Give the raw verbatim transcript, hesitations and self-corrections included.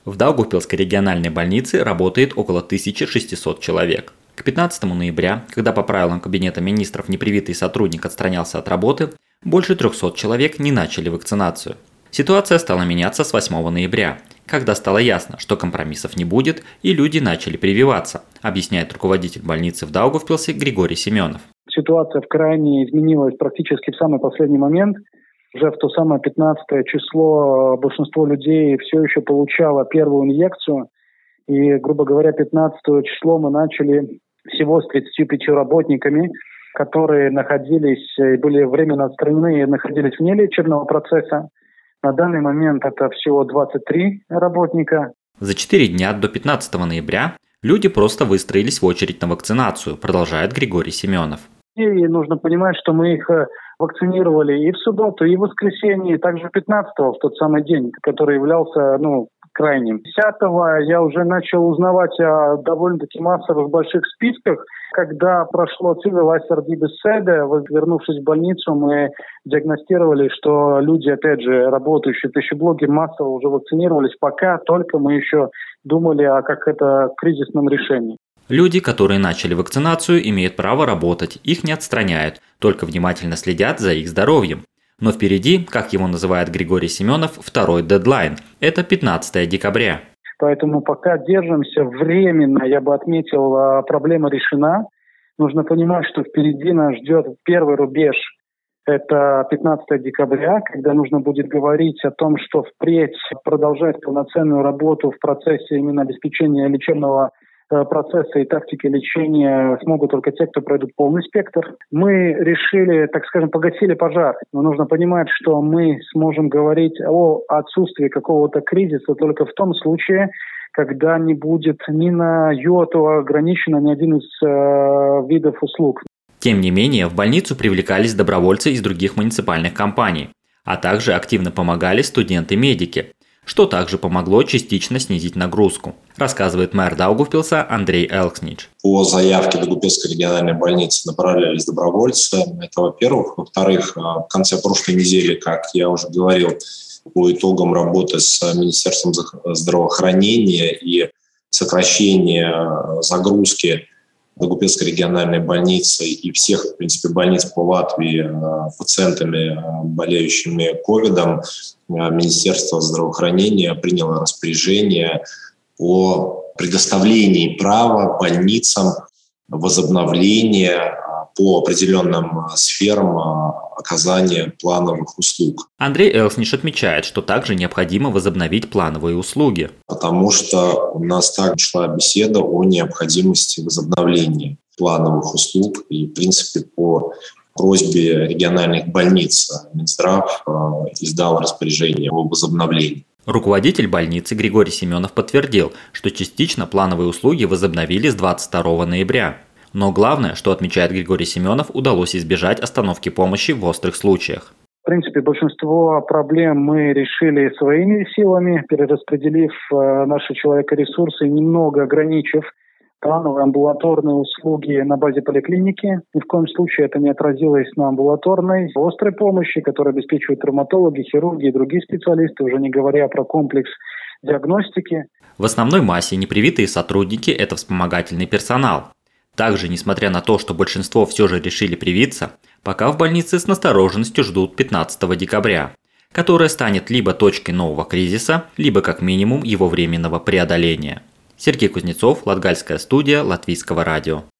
В Даугавпилской региональной больнице работает около тысячи шестисот человек. К пятнадцатому ноября, когда по правилам Кабинета министров непривитый сотрудник отстранялся от работы, больше трехсот человек не начали вакцинацию. Ситуация стала меняться с восьмого ноября, когда стало ясно, что компромиссов не будет и люди начали прививаться, объясняет руководитель больницы в Даугавпилсе Григорий Семенов. Ситуация в крайне изменилась практически в самый последний момент. Уже в то самое пятнадцатое число большинство людей все еще получало первую инъекцию. И, грубо говоря, пятнадцатое число мы начали всего с тридцатью пятью работниками, которые находились и были временно отстранены и находились вне лечебного процесса. На данный момент это всего двадцать три работника. За четыре дня до пятнадцатого ноября люди просто выстроились в очередь на вакцинацию, продолжает Григорий Семенов. И нужно понимать, что мы их вакцинировали и в субботу, и в воскресенье, и также пятнадцатого, в тот самый день, который являлся, ну, крайним. десятого я уже начал узнавать о довольно-таки массовых больших списках. Когда прошло цивилайз арди беседы, вернувшись в больницу, мы диагностировали, что люди, опять же, работающие в пищеблоке, массово уже вакцинировались. Пока только мы еще думали о как это кризисном решении. Люди, которые начали вакцинацию, имеют право работать, их не отстраняют, только внимательно следят за их здоровьем. Но впереди, как его называет Григорий Семенов, второй дедлайн – это пятнадцатое декабря. Поэтому пока держимся временно, я бы отметил, проблема решена. Нужно понимать, что впереди нас ждет первый рубеж – это пятнадцатое декабря, когда нужно будет говорить о том, что впредь продолжать полноценную работу в процессе именно обеспечения лечебного процесса и тактики лечения смогут только те, кто пройдут полный спектр. Мы решили, так скажем, погасили пожар. Но нужно понимать, что мы сможем говорить о отсутствии какого-то кризиса только в том случае, когда не будет ни на йоту ограничено ни один из э, видов услуг. Тем не менее, в больницу привлекались добровольцы из других муниципальных компаний, а также активно помогали студенты-медики, что также помогло частично снизить нагрузку, рассказывает мэр Даугавпилса Андрей Элкснич. По заявке Даугавпилской региональной больницы направлялись добровольцы. Это, во-первых. Во-вторых, в конце прошлой недели, как я уже говорил, по итогам работы с Министерством здравоохранения и сокращения загрузки Даугавпилской региональной больницы и всех, в принципе, больниц по Латвии пациентами, болеющими ковидом, Министерство здравоохранения приняло распоряжение о предоставлении права больницам возобновления по определенным сферам оказания плановых услуг. Андрей Элкснич отмечает, что также необходимо возобновить плановые услуги. Потому что у нас также шла беседа о необходимости возобновления плановых услуг и, в принципе, по просьбе региональных больниц Минздрав издал распоряжение о возобновлении. Руководитель больницы Григорий Семенов подтвердил, что частично плановые услуги возобновили с двадцать второго ноября. Но главное, что отмечает Григорий Семенов, удалось избежать остановки помощи в острых случаях. В принципе, большинство проблем мы решили своими силами, перераспределив наши человекоресурсы, немного ограничив плановые амбулаторные услуги на базе поликлиники. Ни в коем случае это не отразилось на амбулаторной острой помощи, которую обеспечивают травматологи, хирурги и другие специалисты, уже не говоря про комплекс диагностики. В основной массе непривитые сотрудники – это вспомогательный персонал. Также, несмотря на то, что большинство все же решили привиться, пока в больнице с настороженностью ждут пятнадцатого декабря, которое станет либо точкой нового кризиса, либо как минимум его временного преодоления. Сергей Кузнецов, Латгальская студия Латвийского радио.